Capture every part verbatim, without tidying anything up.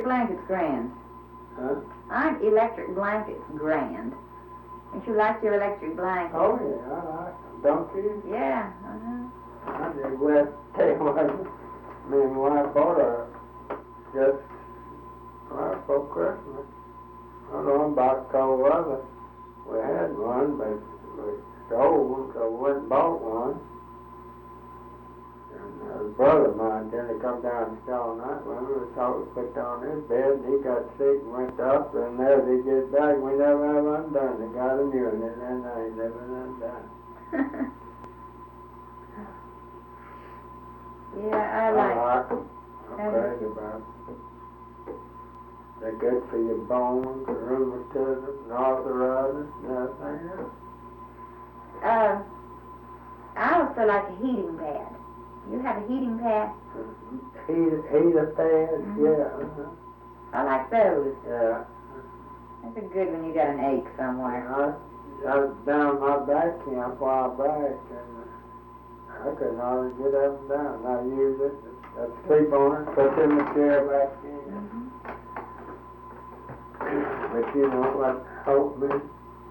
blankets grand? Huh? Aren't electric blankets grand? Don't you like your electric blankets? Oh, yeah, I like them. Don't you? Yeah, uh-huh. I did well, tell you what, me and my wife bought her just right before Christmas. I don't know about cold weather. We had one, but it's old, so we went and bought one. And uh, a brother of mine, then he come down and stole night when we was talking, put on his bed, and he got sick and went up, and there he gets back, we never have undone. They got a new one, and then they never undone. Yeah, I like. I like them. I'm crazy about them. They're good for your bones, rheumatism, and arthritis, and everything else. Uh, I also like a heating pad. You have a heating pad? Heat, heater pads, Mm-hmm. yeah. Uh-huh. I like those. Yeah. Those are good when you got an ache somewhere. I, I was down my back camp a while back, and I couldn't hardly get up and down. I used it, I'd sleep on it, put in the chair back in. Mm-hmm. But you know what helped me?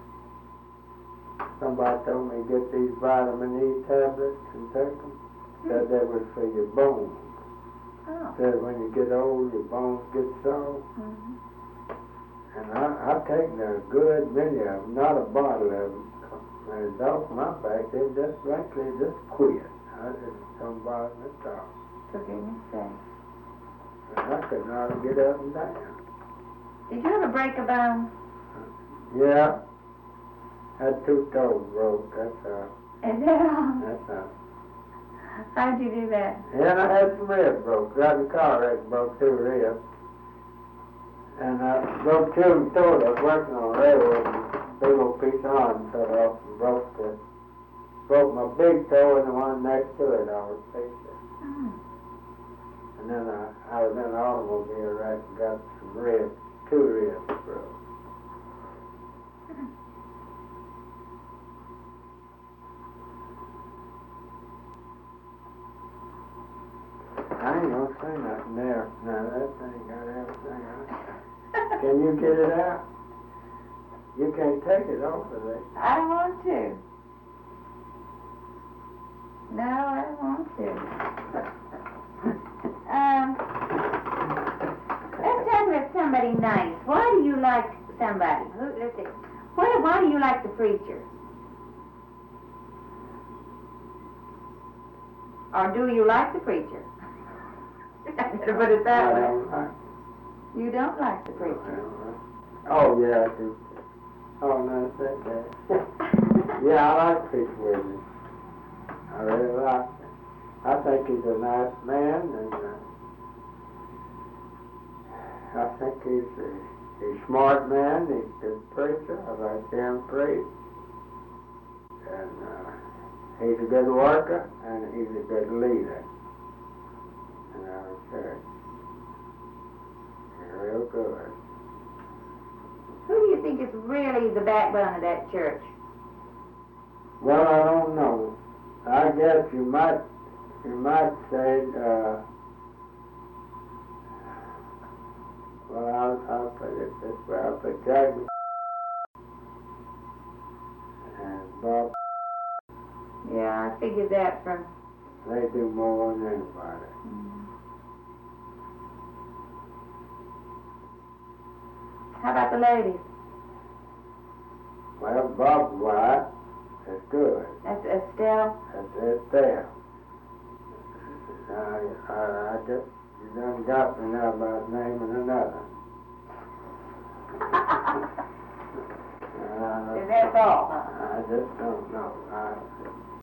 Somebody told me to get these vitamin E tablets and take them. Said that was for your bones. Oh. Said when you get old, your bones get sore. Mm-hmm. And I, I've taken a good many of them, not a bottle of them. And it's off my back, they just frankly just quit. I just don't bother me at all. For goodness sake. And I couldn't hardly get up and down. Did you ever break a bone? Yeah. Had two toes broke, that's all. Is that all? That's all. How'd you do that? And I had some ribs broke. Got in the car wreck and broke two ribs. And I broke two and told I was working on a railroad and big old piece of arm cut off and broke the broke my big toe and the one next to it I was facing. Mm. And then I, I was in an automobile wreck and got some ribs, two ribs broke. I ain't gonna say nothing there. Now that thing got everything on it. Can you get it out? You can't take it off of there. I don't want to. No, I don't want to. um, let's talk about somebody nice. Why do you like somebody? Who, let's see. Why, why do you like the preacher? Or do you like the preacher? I'm going to put it that I way. don't like You don't like the I preacher. don't like Oh, yeah, I do. Oh, no, that's that. Yeah, I like Pete Whitney. I really like him. I think he's a nice man, and uh, I think he's a, he's a smart man. He's a good preacher. I like him preach. And uh, he's a good worker, and he's a good leader. And I was church. He's real good. Who do you think is really the backbone of that church? Well, I don't know. I guess you might, you might say, uh, well, I'll, I'll put it this way. I'll put Jack and Bob. Yeah, I figured that from... They do more than anybody. Mm. How about the ladies? Well, Bob's wife is good. That's Estelle. That's it there. I, I, I just, you done got me now about naming another. Uh, Is that all? I just don't know. I,